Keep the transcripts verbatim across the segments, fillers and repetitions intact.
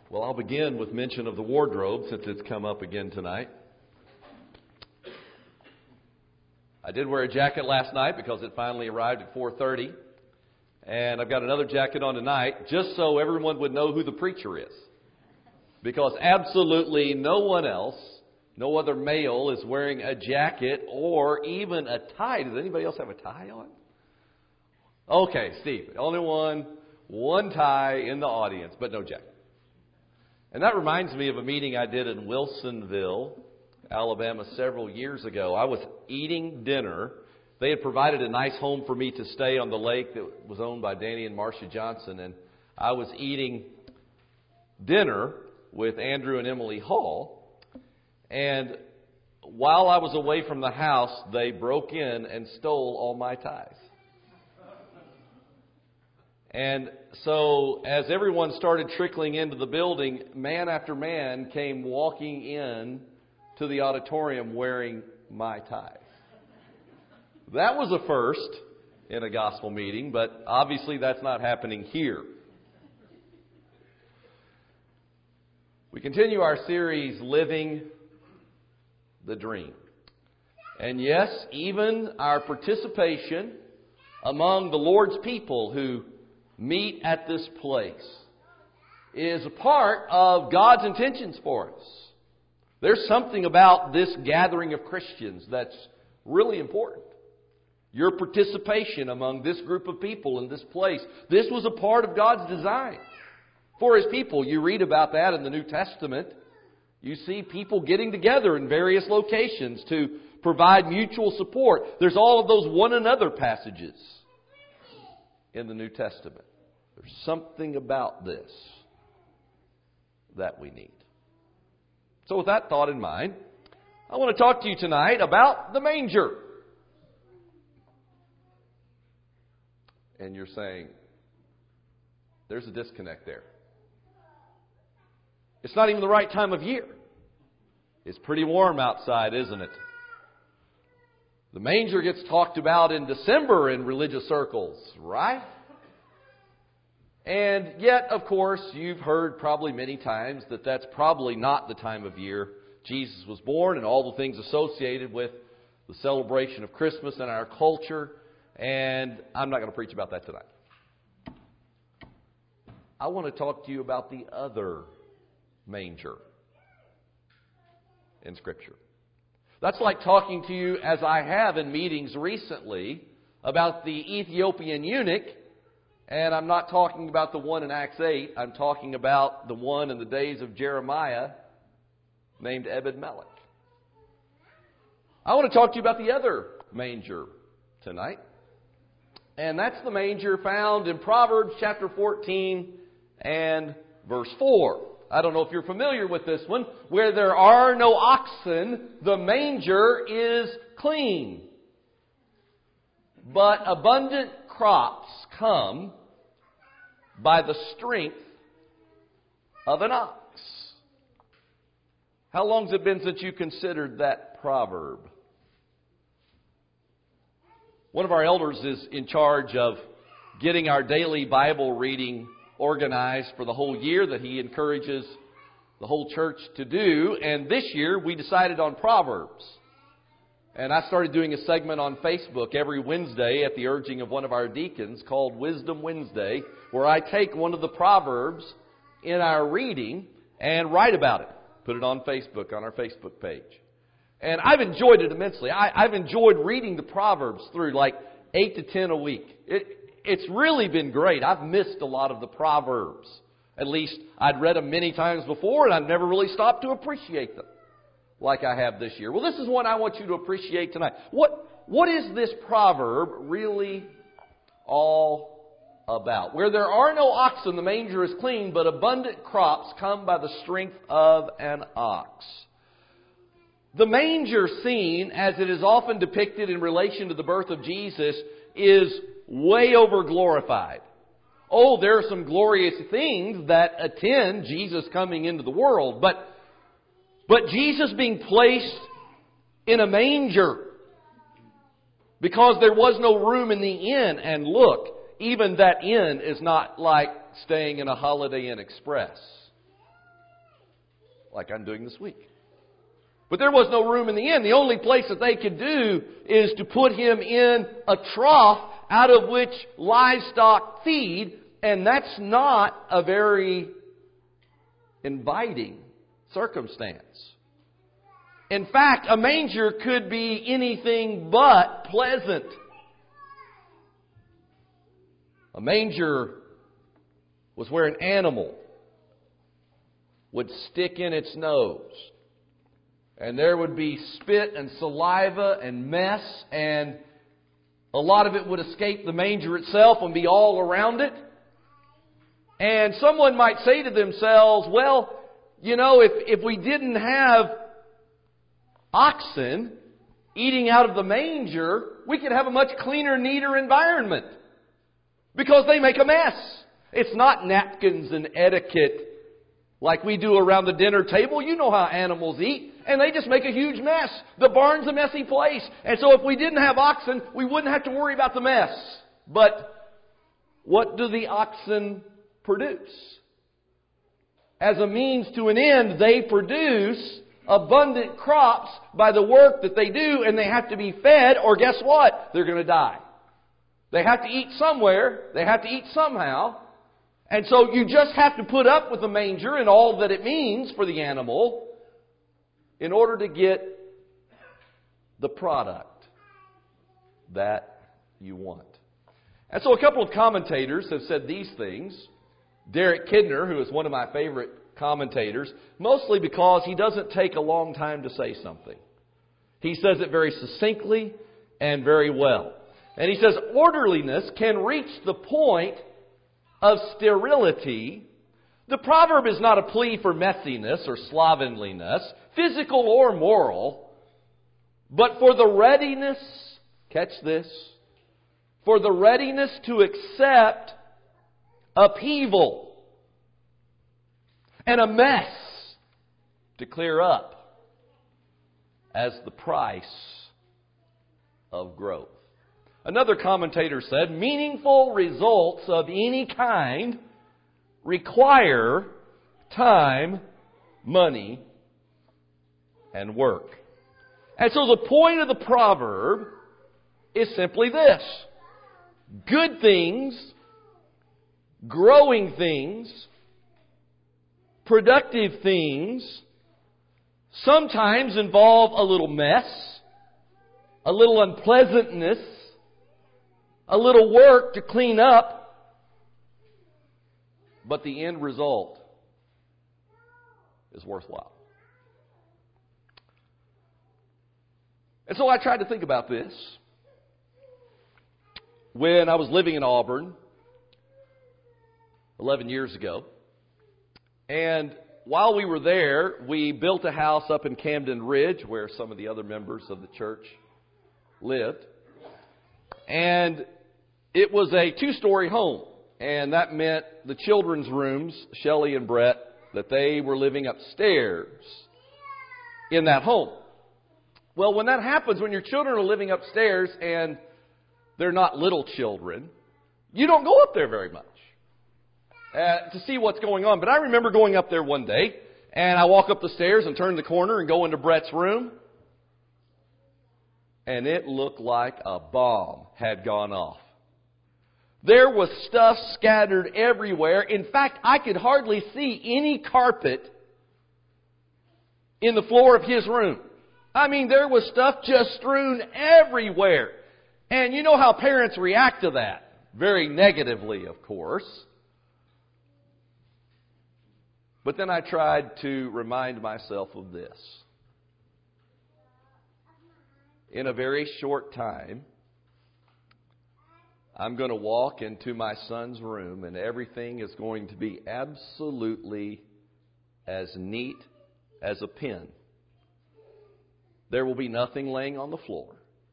Well, I'll begin with mention of the wardrobe since it's come up again tonight. I did wear a jacket last night because it finally arrived at four thirty. And I've got another jacket on tonight just so everyone would know who the preacher is. Because absolutely no one else, no other male is wearing a jacket or even a tie. Does anybody else have a tie on? Okay, Steve. Only one, one tie in the audience, but no jacket. And that reminds me of a meeting I did in Wilsonville, Alabama, several years ago. I was eating dinner. They had provided a nice home for me to stay on the lake that was owned by Danny and Marcia Johnson. And I was eating dinner with Andrew and Emily Hall. And while I was away from the house, they broke in and stole all my ties. And so as everyone started trickling into the building, man after man came walking in to the auditorium wearing my ties. That was a first in a gospel meeting, but obviously that's not happening here. We continue our series, Living the Dream. And yes, even our participation among the Lord's people who meet at this place is a part of God's intentions for us. There's something about this gathering of Christians that's really important. Your participation among this group of people in this place. This was a part of God's design for His people. You read about that in the New Testament. You see people getting together in various locations to provide mutual support. There's all of those one another passages in the New Testament. There's something about this that we need. So with that thought in mind, I want to talk to you tonight about the manger. And you're saying, there's a disconnect there. It's not even the right time of year. It's pretty warm outside, isn't it? The manger gets talked about in December in religious circles, right? And yet, of course, you've heard probably many times that that's probably not the time of year Jesus was born and all the things associated with the celebration of Christmas in our culture. And I'm not going to preach about that tonight. I want to talk to you about the other manger in Scripture. That's like talking to you, as I have in meetings recently, about the Ethiopian eunuch. And I'm not talking about the one in Acts eight. I'm talking about the one in the days of Jeremiah named Ebed-Melech. I want to talk to you about the other manger tonight. And that's the manger found in Proverbs chapter fourteen and verse four. I don't know if you're familiar with this one. Where there are no oxen, the manger is clean. But abundant crops come by the strength of an ox. How long has it been since you considered that proverb? One of our elders is in charge of getting our daily Bible reading organized for the whole year that he encourages the whole church to do. And this year we decided on Proverbs. And I started doing a segment on Facebook every Wednesday at the urging of one of our deacons called Wisdom Wednesday, where I take one of the Proverbs in our reading and write about it. Put it on Facebook, on our Facebook page. And I've enjoyed it immensely. I, I've enjoyed reading the Proverbs through like eight to ten a week. It, it's really been great. I've missed a lot of the Proverbs. At least I'd read them many times before and I've never really stopped to appreciate them like I have this year. Well, this is what I want you to appreciate tonight. What, what is this proverb really all about? Where there are no oxen, the manger is clean, but abundant crops come by the strength of an ox. The manger scene, as it is often depicted in relation to the birth of Jesus, is way over glorified. Oh, there are some glorious things that attend Jesus coming into the world, but But Jesus being placed in a manger because there was no room in the inn. And look, even that inn is not like staying in a Holiday Inn Express. like I'm doing this week. But there was no room in the inn. The only place that they could do is to put him in a trough out of which livestock feed, and that's not a very inviting circumstance. In fact, a manger could be anything but pleasant. A manger was where an animal would stick in its nose. And there would be spit and saliva and mess, and a lot of it would escape the manger itself and be all around it. And someone might say to themselves, well, you know, if, if we didn't have oxen eating out of the manger, we could have a much cleaner, neater environment. Because they make a mess. It's not napkins and etiquette like we do around the dinner table. You know how animals eat. And they just make a huge mess. The barn's a messy place. And so if we didn't have oxen, we wouldn't have to worry about the mess. But what do the oxen produce? As a means to an end, they produce abundant crops by the work that they do, and they have to be fed, or guess what? They're going to die. They have to eat somewhere. They have to eat somehow. And so you just have to put up with the manger and all that it means for the animal in order to get the product that you want. And so a couple of commentators have said these things. Derek Kidner, who is one of my favorite commentators, mostly because he doesn't take a long time to say something. He says it very succinctly and very well. And he says, orderliness can reach the point of sterility. The proverb is not a plea for messiness or slovenliness, physical or moral, but for the readiness, catch this, for the readiness to accept upheaval and a mess to clear up as the price of growth. Another commentator said, meaningful results of any kind require time, money, and work. And so the point of the proverb is simply this. Good things, growing things, productive things sometimes involve a little mess, a little unpleasantness, a little work to clean up, but the end result is worthwhile. And so I tried to think about this when I was living in Auburn eleven years ago. And while we were there, we built a house up in Camden Ridge where some of the other members of the church lived. And it was a two-story home, and that meant the children's rooms, Shelley and Brett, that they were living upstairs in that home. Well, when that happens, when your children are living upstairs and they're not little children, you don't go up there very much uh, to see what's going on. But I remember going up there one day, and I walk up the stairs and turn the corner and go into Brett's room, and it looked like a bomb had gone off. There was stuff scattered everywhere. In fact, I could hardly see any carpet in the floor of his room. I mean, there was stuff just strewn everywhere. And you know how parents react to that. Very negatively, of course. But then I tried to remind myself of this. In a very short time, I'm going to walk into my son's room and everything is going to be absolutely as neat as a pin. There will be nothing laying on the floor.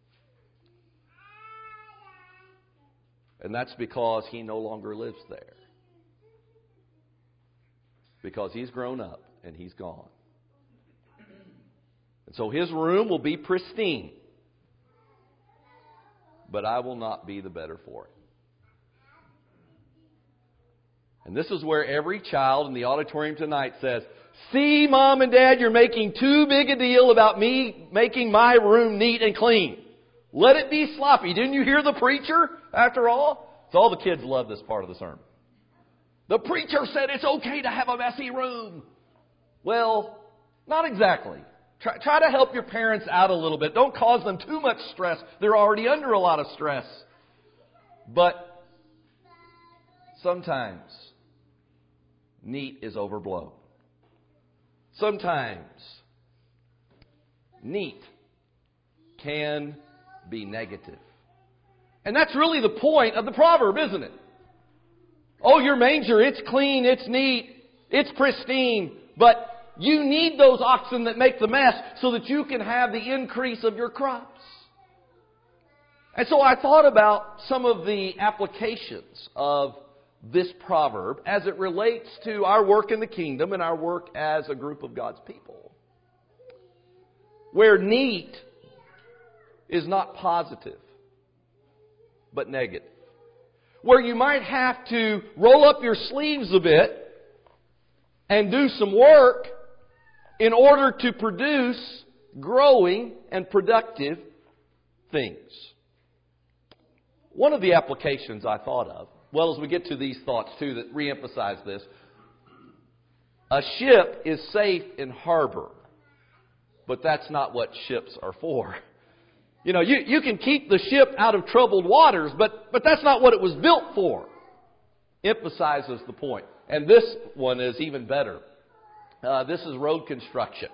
And that's because he no longer lives there. Because he's grown up and he's gone. And so his room will be pristine. But I will not be the better for it. And this is where every child in the auditorium tonight says, See, Mom and Dad, you're making too big a deal about me making my room neat and clean. Let it be sloppy. Didn't you hear the preacher, after all? So all the kids love this part of the sermon. The preacher said it's okay to have a messy room. Well, not exactly. Try, try to help your parents out a little bit. Don't cause them too much stress. They're already under a lot of stress. But sometimes neat is overblown. Sometimes neat can be negative. And that's really the point of the proverb, isn't it? Oh, your manger, it's clean, it's neat, it's pristine, but you need those oxen that make the mess so that you can have the increase of your crops. And so I thought about some of the applications of this proverb as it relates to our work in the kingdom and our work as a group of God's people. Where neat is not positive, but negative. Where you might have to roll up your sleeves a bit and do some work in order to produce growing and productive things. One of the applications I thought of, well, as we get to these thoughts too that reemphasize this, a ship is safe in harbor, but that's not what ships are for. You know, you, you can keep the ship out of troubled waters, but, but that's not what it was built for. Emphasizes the point. And this one is even better. Uh, this is road construction.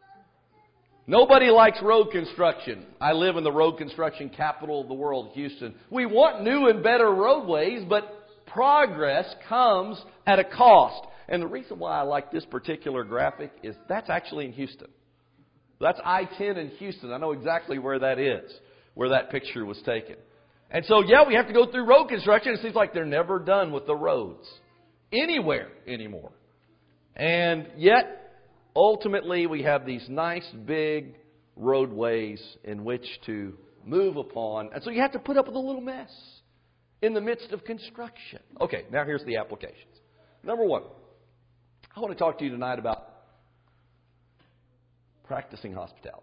Nobody likes road construction. I live in the road construction capital of the world, Houston. We want new and better roadways, but progress comes at a cost. And the reason why I like this particular graphic is that's actually in Houston. That's I ten in Houston. I know exactly where that is, where that picture was taken. And so, yeah, we have to go through road construction. It seems like they're never done with the roads anywhere anymore. And yet, ultimately, we have these nice big roadways in which to move upon. And so you have to put up with a little mess in the midst of construction. Okay, now here's the applications. Number one, I want to talk to you tonight about practicing hospitality.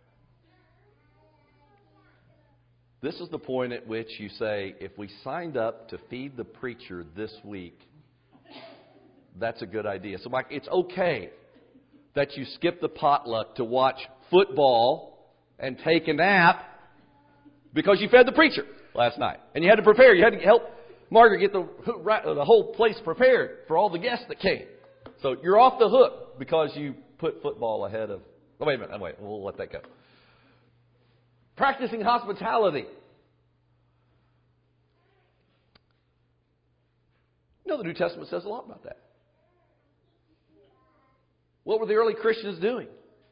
This is the point at which you say, if we signed up to feed the preacher this week, that's a good idea. So, Mike, it's okay that you skip the potluck to watch football and take a nap because you fed the preacher last night. And you had to prepare. You had to help Margaret get the, the whole place prepared for all the guests that came. So you're off the hook because you put football ahead of... Oh, wait a minute. Wait, we'll let that go. Practicing hospitality. You know, the New Testament says a lot about that. What were the early Christians doing?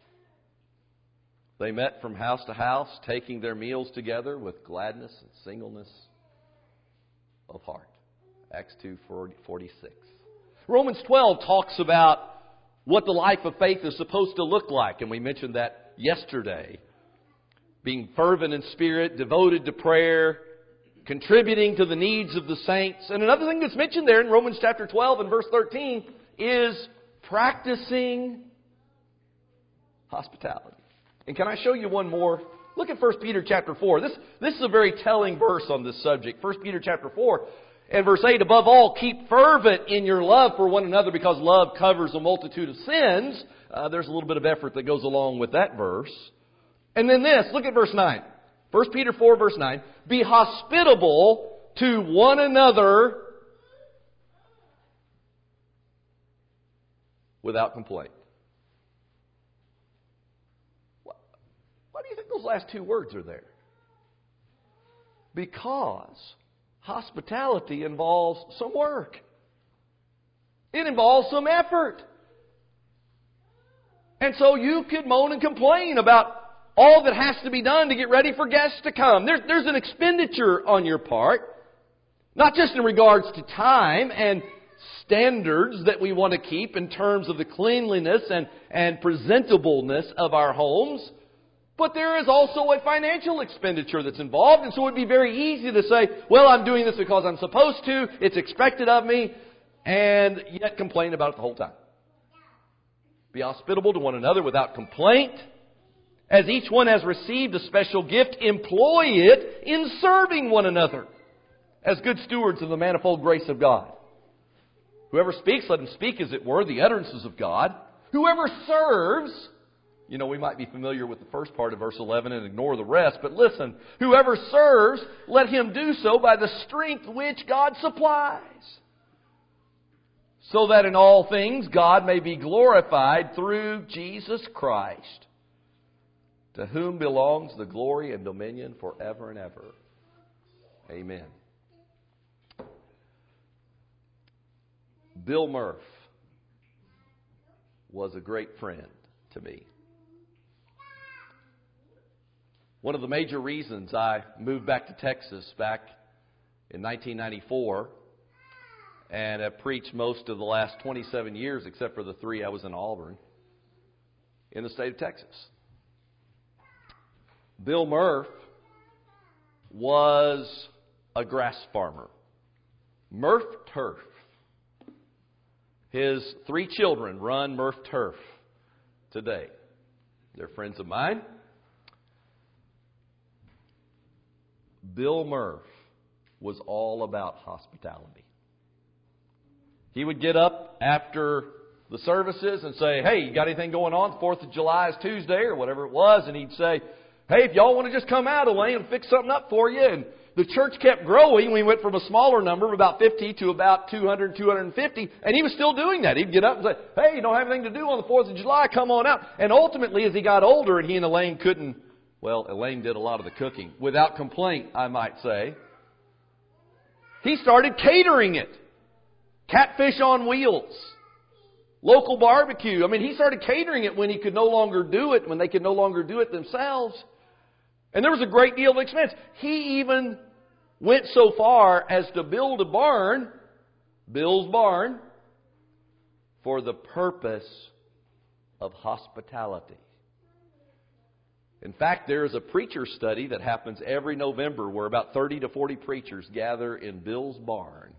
They met from house to house, taking their meals together with gladness and singleness of heart. Acts two forty-six. Romans twelve talks about what the life of faith is supposed to look like. And we mentioned that yesterday. Being fervent in spirit, devoted to prayer, contributing to the needs of the saints. And another thing that's mentioned there in Romans chapter twelve and verse thirteen is practicing hospitality. And can I show you one more? Look at First Peter chapter four. This, this is a very telling verse on this subject. First Peter chapter four and verse eight. Above all, keep fervent in your love for one another because love covers a multitude of sins. Uh, there's a little bit of effort that goes along with that verse. And then this, look at verse nine. First Peter four verse nine. Be hospitable to one another without complaint. Why do you think those last two words are there? Because hospitality involves some work. It involves some effort. And so you could moan and complain about all that has to be done to get ready for guests to come. There's, there's an expenditure on your part, not just in regards to time and standards that we want to keep in terms of the cleanliness and, and presentableness of our homes, but there is also a financial expenditure that's involved. And so it would be very easy to say, well, I'm doing this because I'm supposed to, it's expected of me, and yet complain about it the whole time. Be hospitable to one another without complaint. As each one has received a special gift, employ it in serving one another as good stewards of the manifold grace of God. Whoever speaks, let him speak as it were the utterances of God. Whoever serves, you know, we might be familiar with the first part of verse eleven and ignore the rest, but listen, whoever serves, let him do so by the strength which God supplies, so that in all things God may be glorified through Jesus Christ, to whom belongs the glory and dominion forever and ever. Amen. Bill Murph was a great friend to me. One of the major reasons I moved back to Texas back in nineteen ninety-four and have preached most of the last twenty-seven years, except for the three I was in Auburn, in the state of Texas. Bill Murph was a grass farmer. Murph Turf. His three children run Murph Turf today. They're friends of mine. Bill Murph was all about hospitality. He would get up after the services and say, hey, you got anything going on? fourth of July is Tuesday or whatever it was. And he'd say, hey, if y'all want to just come out, Elaine, and fix something up for you. And the church kept growing. We went from a smaller number of about fifty to about two hundred, two hundred fifty. And he was still doing that. He'd get up and say, hey, you don't have anything to do on the fourth of July. Come on out. And ultimately, as he got older and he and Elaine couldn't, well, Elaine did a lot of the cooking. Without complaint, I might say. He started catering it. Catfish on wheels. Local barbecue. I mean, he started catering it when he could no longer do it, when they could no longer do it themselves. And there was a great deal of expense. He even went so far as to build a barn, Bill's barn, for the purpose of hospitality. In fact, there is a preacher study that happens every November where about thirty to forty preachers gather in Bill's barn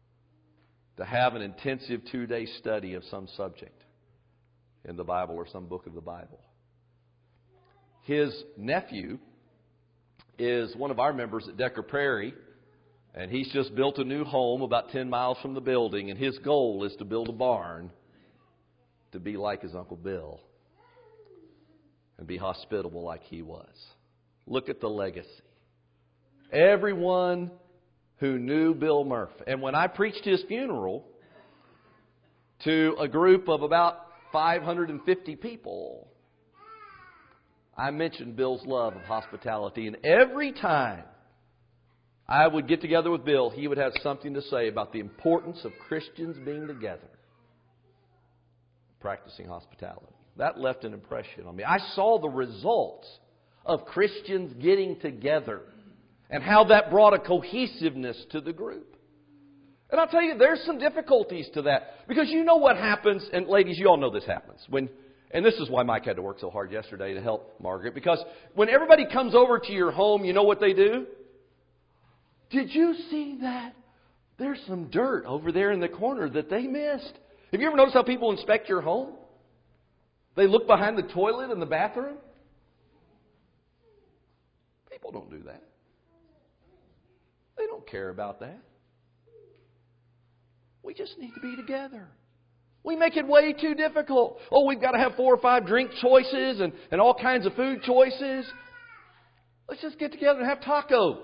to have an intensive two-day study of some subject in the Bible or some book of the Bible. His nephew is one of our members at Decker Prairie, and he's just built a new home about ten miles from the building, and his goal is to build a barn to be like his Uncle Bill and be hospitable like he was. Look at the legacy. Everyone who knew Bill Murph. And when I preached his funeral to a group of about five hundred fifty people, I mentioned Bill's love of hospitality. And every time I would get together with Bill, he would have something to say about the importance of Christians being together, practicing hospitality. That left an impression on me. I saw the results of Christians getting together and how that brought a cohesiveness to the group. And I'll tell you, there's some difficulties to that. Because you know what happens, and ladies, you all know this happens. When, and this is why Mike had to work so hard yesterday to help Margaret. Because when everybody comes over to your home, you know what they do? Did you see that? There's some dirt over there in the corner that they missed. Have you ever noticed how people inspect your home? They look behind the toilet in the bathroom. People don't do that. They don't care about that. We just need to be together. We make it way too difficult. Oh, we've got to have four or five drink choices and, and all kinds of food choices. Let's just get together and have tacos.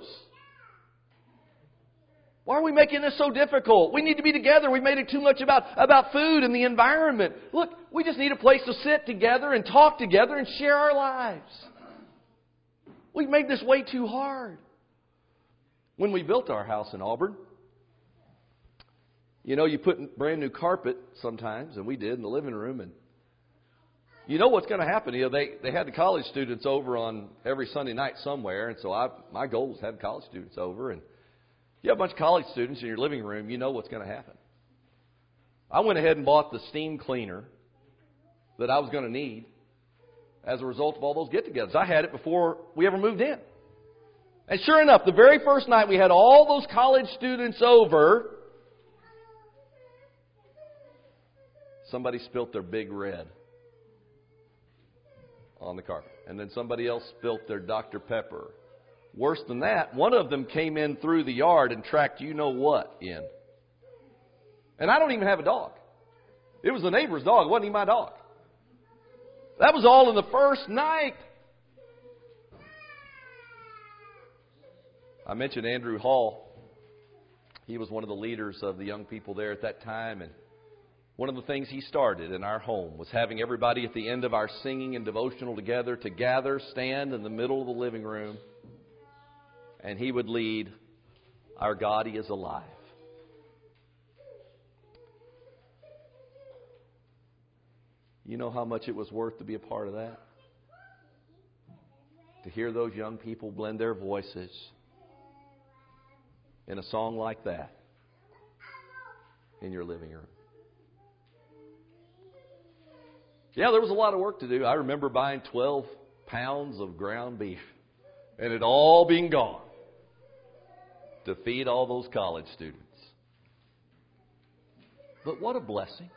Why are we making this so difficult? We need to be together. We've made it too much about, about food and the environment. Look, we just need a place to sit together and talk together and share our lives. We've made this way too hard. When we built our house in Auburn, you know, you put brand new carpet sometimes, and we did in the living room, and you know what's going to happen. You know, they, they had the college students over on every Sunday night somewhere, and so I, my goal was to have college students over, and you have a bunch of college students in your living room, you know what's going to happen. I went ahead and bought the steam cleaner that I was going to need as a result of all those get-togethers. I had it before we ever moved in. And sure enough, the very first night we had all those college students over, somebody spilt their Big Red on the carpet. And then somebody else spilt their Doctor Pepper. Worse than that, one of them came in through the yard and tracked you know what in. And I don't even have a dog. It was the neighbor's dog. It wasn't even my dog. That was all in the first night. I mentioned Andrew Hall. He was one of the leaders of the young people there at that time. And one of the things he started in our home was having everybody at the end of our singing and devotional together to gather, stand in the middle of the living room. And he would lead, "Our God, He is alive." You know how much it was worth to be a part of that? To hear those young people blend their voices in a song like that in your living room. Yeah, there was a lot of work to do. I remember buying twelve pounds of ground beef and it all being gone to feed all those college students. But what a blessing.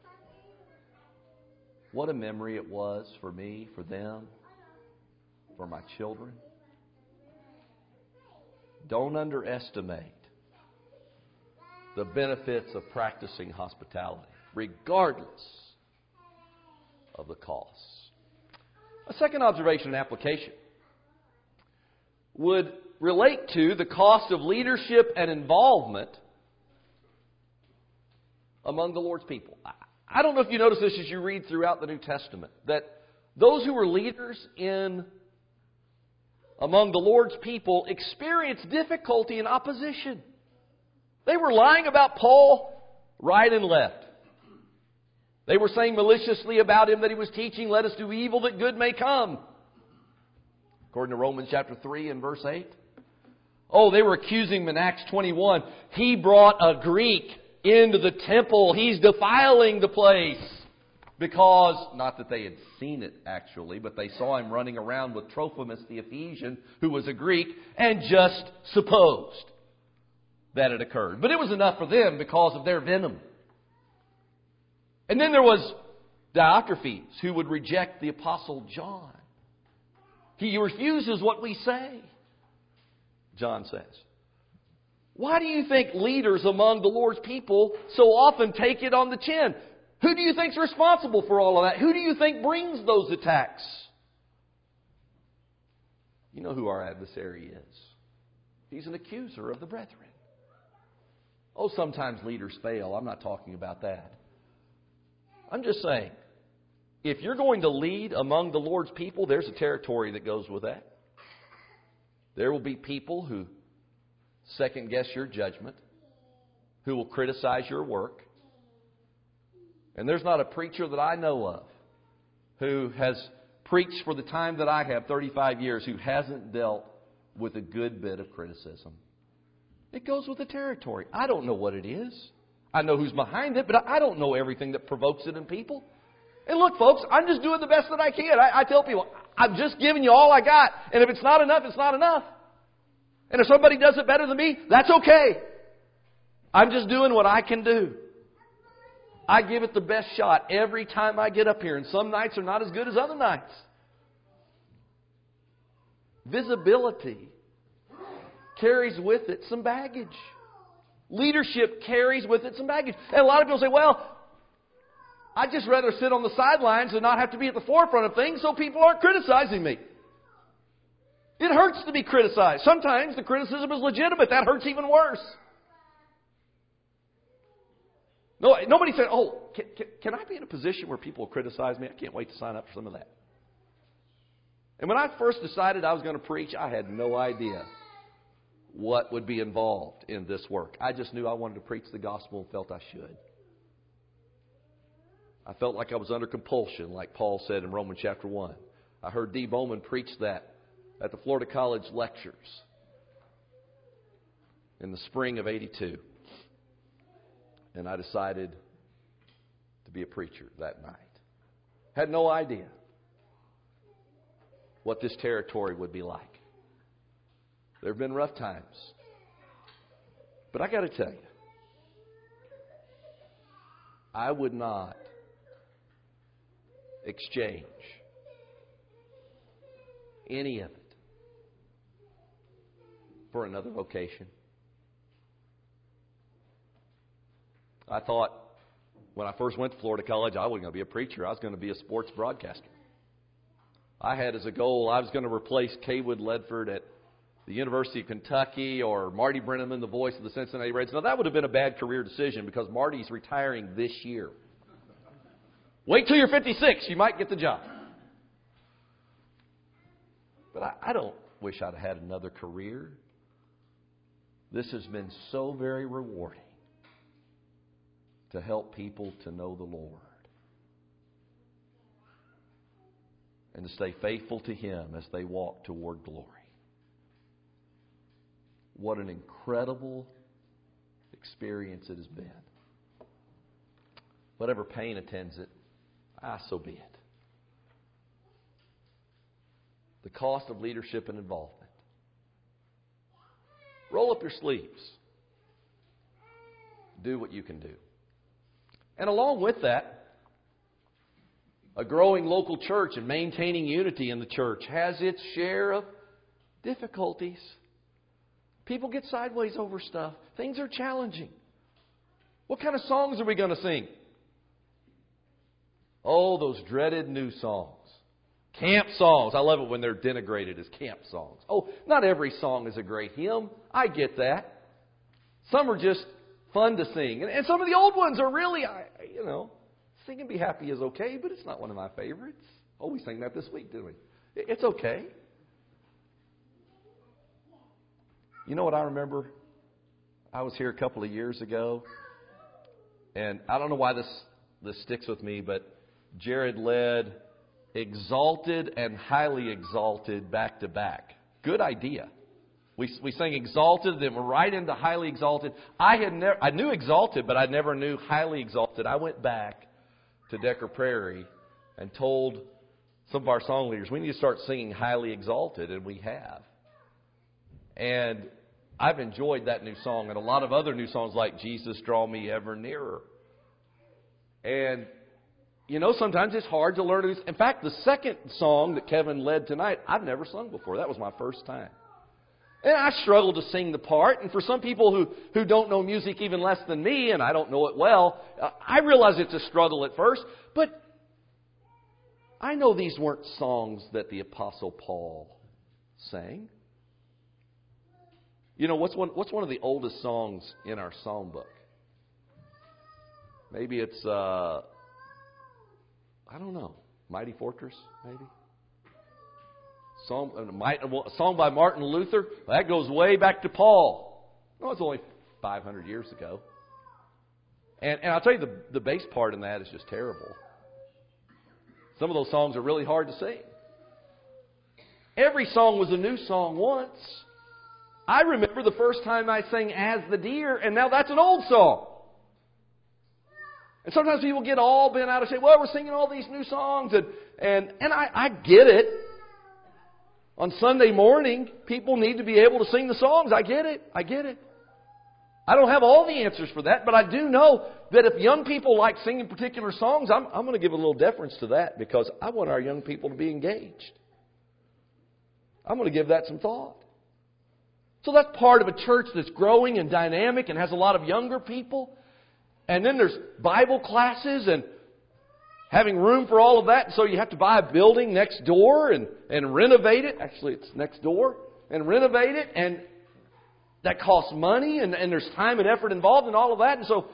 What a memory it was for me, for them, for my children. Don't underestimate the benefits of practicing hospitality, regardless of the cost. A second observation and application would relate to the cost of leadership and involvement among the Lord's people. I don't know if you notice this as you read throughout the New Testament, that those who were leaders in among the Lord's people experienced difficulty and opposition. They were lying about Paul right and left. They were saying maliciously about him that he was teaching, "Let us do evil that good may come," according to Romans chapter three and verse eight. Oh, they were accusing him in Acts twenty-one. He brought a Greek into the temple. He's defiling the place. Because, not that they had seen it actually, but they saw him running around with Trophimus the Ephesian, who was a Greek, and just supposed that it occurred. But it was enough for them because of their venom. And then there was Diotrephes, who would reject the Apostle John. He refuses what we say, John says. Why do you think leaders among the Lord's people so often take it on the chin? Who do you think is responsible for all of that? Who do you think brings those attacks? You know who our adversary is. He's an accuser of the brethren. Oh, sometimes leaders fail. I'm not talking about that. I'm just saying, if you're going to lead among the Lord's people, there's a territory that goes with that. There will be people who second guess your judgment, who will criticize your work. And there's not a preacher that I know of who has preached for the time that I have, thirty-five years, who hasn't dealt with a good bit of criticism. It goes with the territory. I don't know what it is. I know who's behind it, but I don't know everything that provokes it in people. And look, folks, I'm just doing the best that I can. I, I tell people, I'm just giving you all I got. And if it's not enough, it's not enough. And if somebody does it better than me, that's okay. I'm just doing what I can do. I give it the best shot every time I get up here. And some nights are not as good as other nights. Visibility carries with it some baggage. Leadership carries with it some baggage. And a lot of people say, well, I'd just rather sit on the sidelines and not have to be at the forefront of things so people aren't criticizing me. It hurts to be criticized. Sometimes the criticism is legitimate. That hurts even worse. No, nobody said, oh, can, can, can I be in a position where people will criticize me? I can't wait to sign up for some of that. And when I first decided I was going to preach, I had no idea what would be involved in this work. I just knew I wanted to preach the gospel and felt I should. I felt like I was under compulsion, like Paul said in Romans chapter one. I heard Dee Bowman preach that at the Florida College Lectures in the spring of eighty-two. And I decided to be a preacher that night. Had no idea what this territory would be like. There have been rough times. But I got to tell you, I would not exchange any of it for another vocation. I thought when I first went to Florida College, I wasn't going to be a preacher. I was going to be a sports broadcaster. I had as a goal, I was going to replace Kaywood Ledford at the University of Kentucky or Marty Brennaman, the voice of the Cincinnati Reds. Now, that would have been a bad career decision because Marty's retiring this year. Wait till you're fifty-six. You might get the job. But I, I don't wish I'd had another career. This has been so very rewarding to help people to know the Lord and to stay faithful to Him as they walk toward glory. What an incredible experience it has been. Whatever pain attends it, ah, so be it. The cost of leadership and involvement. Roll up your sleeves. Do what you can do. And along with that, a growing local church and maintaining unity in the church has its share of difficulties. People get sideways over stuff. Things are challenging. What kind of songs are we going to sing? Oh, those dreaded new songs. Camp songs. I love it when they're denigrated as camp songs. Oh, not every song is a great hymn. I get that. Some are just fun to sing. And, and some of the old ones are really, I, you know, Sing and Be Happy is okay, but it's not one of my favorites. Oh, we sang that this week, didn't we? It's okay. You know what I remember? I was here a couple of years ago, and I don't know why this, this sticks with me, but Jared led Exalted and Highly Exalted back to back. Good idea. We we sang Exalted, then we're right into Highly Exalted. I had never I knew Exalted, but I never knew Highly Exalted. I went back to Decker Prairie and told some of our song leaders, we need to start singing Highly Exalted, and we have. And I've enjoyed that new song and a lot of other new songs like Jesus, Draw Me Ever Nearer. And you know, sometimes it's hard to learn these. In fact, the second song that Kevin led tonight, I've never sung before. That was my first time. And I struggled to sing the part. And for some people who, who don't know music even less than me, and I don't know it well, uh, I realize it's a struggle at first. But I know these weren't songs that the Apostle Paul sang. You know, what's one, what's one of the oldest songs in our psalm book? Maybe it's... Uh, I don't know. Mighty Fortress, maybe? Song, a song by Martin Luther. That goes way back to Paul. No, it's only five hundred years ago. And, and I'll tell you, the, the bass part in that is just terrible. Some of those songs are really hard to sing. Every song was a new song once. I remember the first time I sang As the Deer, and now that's an old song. And sometimes people get all bent out and say, well, we're singing all these new songs. And and, and I, I get it. On Sunday morning, people need to be able to sing the songs. I get it. I get it. I don't have all the answers for that, but I do know that if young people like singing particular songs, I'm, I'm going to give a little deference to that because I want our young people to be engaged. I'm going to give that some thought. So that's part of a church that's growing and dynamic and has a lot of younger people. And then there's Bible classes and having room for all of that. So you have to buy a building next door and, and renovate it. Actually, it's next door. And renovate it. And that costs money. And, and there's time and effort involved in all of that. And so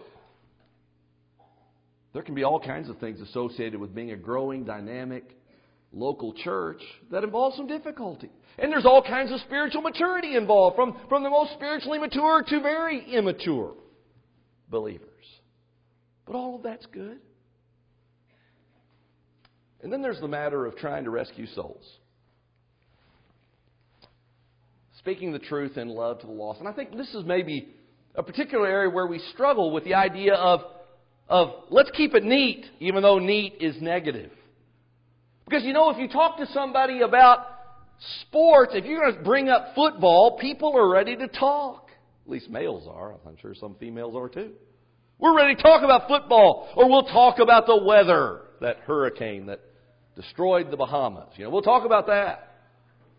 there can be all kinds of things associated with being a growing, dynamic, local church that involves some difficulty. And there's all kinds of spiritual maturity involved. From, from the most spiritually mature to very immature believers. But all of that's good. And then there's the matter of trying to rescue souls. Speaking the truth in love to the lost. And I think this is maybe a particular area where we struggle with the idea of, of let's keep it neat, even though neat is negative. Because, you know, if you talk to somebody about sports, if you're going to bring up football, people are ready to talk. At least males are. I'm sure some females are too. We're ready to talk about football. Or we'll talk about the weather. That hurricane that destroyed the Bahamas. You know, we'll talk about that.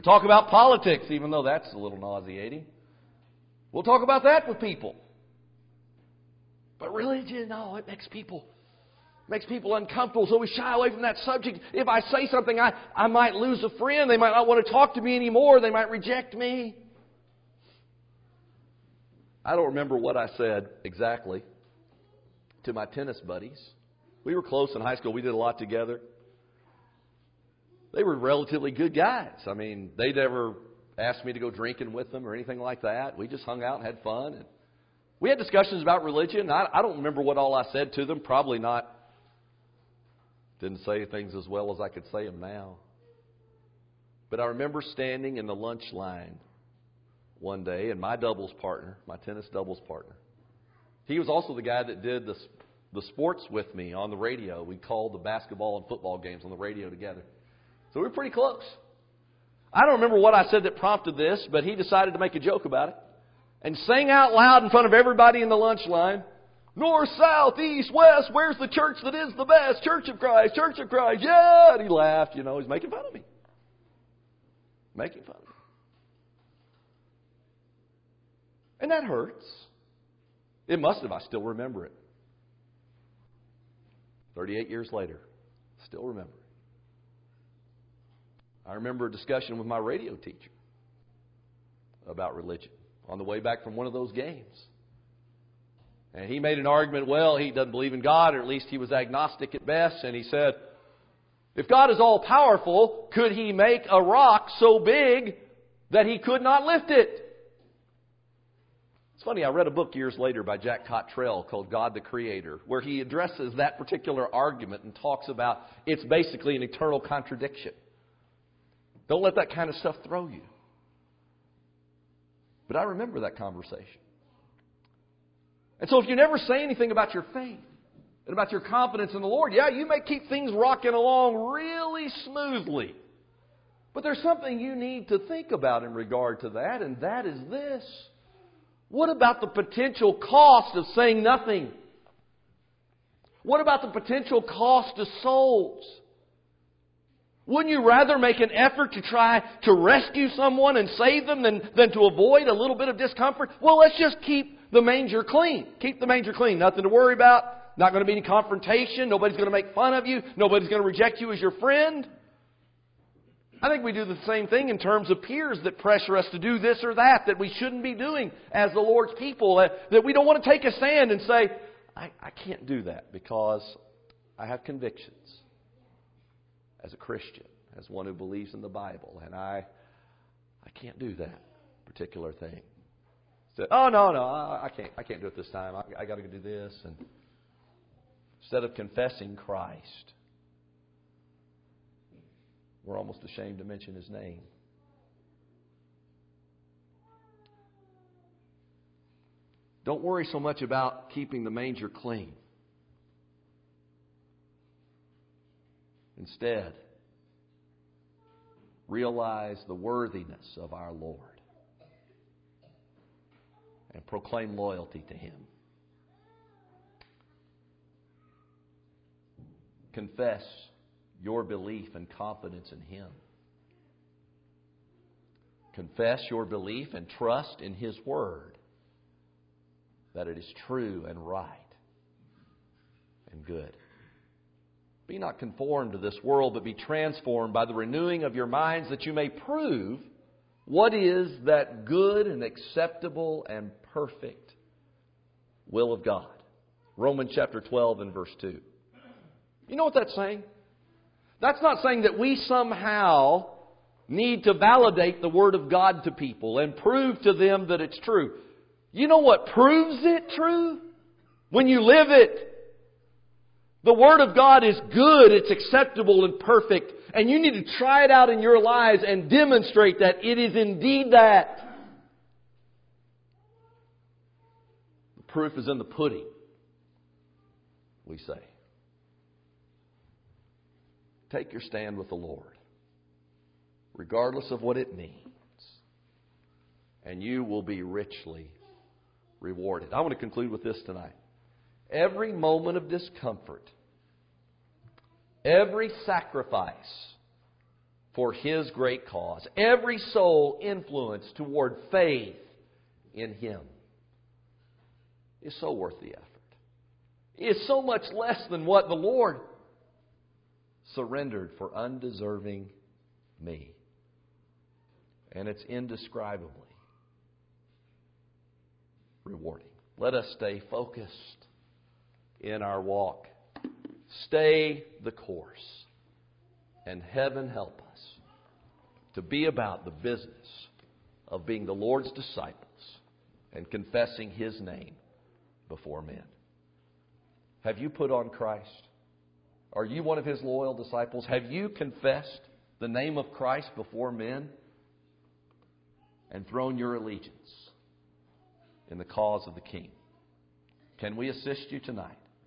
We'll talk about politics, even though that's a little nauseating. We'll talk about that with people. But religion, no, it makes people makes people uncomfortable, so we shy away from that subject. If I say something, I, I might lose a friend. They might not want to talk to me anymore. They might reject me. I don't remember what I said exactly to my tennis buddies. We were close in high school. We did a lot together. They were relatively good guys. I mean, they never asked me to go drinking with them or anything like that. We just hung out and had fun. And we had discussions about religion. I, I don't remember what all I said to them. Probably not. Didn't say things as well as I could say them now. But I remember standing in the lunch line one day, and my doubles partner, my tennis doubles partner, he was also the guy that did the, the sports with me on the radio. We called the basketball and football games on the radio together. So we were pretty close. I don't remember what I said that prompted this, but he decided to make a joke about it and sang out loud in front of everybody in the lunch line, "North, south, east, west, where's the church that is the best? Church of Christ, Church of Christ, yeah!" And he laughed. You know, he's making fun of me. Making fun of me. And that hurts. It must have. I still remember it. thirty-eight years later, still remember it. I remember a discussion with my radio teacher about religion on the way back from one of those games. And he made an argument, well, he doesn't believe in God, or at least he was agnostic at best. And he said, if God is all-powerful, could He make a rock so big that He could not lift it? It's funny, I read a book years later by Jack Cottrell called God the Creator, where he addresses that particular argument and talks about it's basically an eternal contradiction. Don't let that kind of stuff throw you. But I remember that conversation. And so if you never say anything about your faith and about your confidence in the Lord, yeah, you may keep things rocking along really smoothly. But there's something you need to think about in regard to that, and that is this. What about the potential cost of saying nothing? What about the potential cost to souls? Wouldn't you rather make an effort to try to rescue someone and save them than, than to avoid a little bit of discomfort? Well, let's just keep the manger clean. Keep the manger clean. Nothing to worry about. Not going to be any confrontation. Nobody's going to make fun of you. Nobody's going to reject you as your friend. I think we do the same thing in terms of peers that pressure us to do this or that that we shouldn't be doing as the Lord's people. That, that we don't want to take a stand and say, I, I can't do that because I have convictions as a Christian, as one who believes in the Bible, and I I can't do that particular thing. So, oh no, no, I, I can't I can't do it this time. I, I got to do this. And instead of confessing Christ, we're almost ashamed to mention His name. Don't worry so much about keeping the manger clean. Instead, realize the worthiness of our Lord and proclaim loyalty to Him. Confess your belief and confidence in Him. Confess your belief and trust in His Word, that it is true and right and good. Be not conformed to this world, but be transformed by the renewing of your minds, that you may prove what is that good and acceptable and perfect will of God. Romans chapter twelve and verse two. You know what that's saying? That's not saying that we somehow need to validate the Word of God to people and prove to them that it's true. You know what proves it true? When you live it. The Word of God is good, it's acceptable and perfect, and you need to try it out in your lives and demonstrate that it is indeed that. The proof is in the pudding, we say. Take your stand with the Lord, regardless of what it means, and you will be richly rewarded. I want to conclude with this tonight. Every moment of discomfort, every sacrifice for His great cause. Every soul influenced toward faith in Him is so worth the effort. It's so much less than what the Lord surrendered for undeserving me. And it's indescribably rewarding. Let us stay focused in our walk. Stay the course. And heaven help us to be about the business of being the Lord's disciples and confessing His name before men. Have you put on Christ? Are you one of His loyal disciples? Have you confessed the name of Christ before men and thrown your allegiance in the cause of the King? Can we assist you tonight?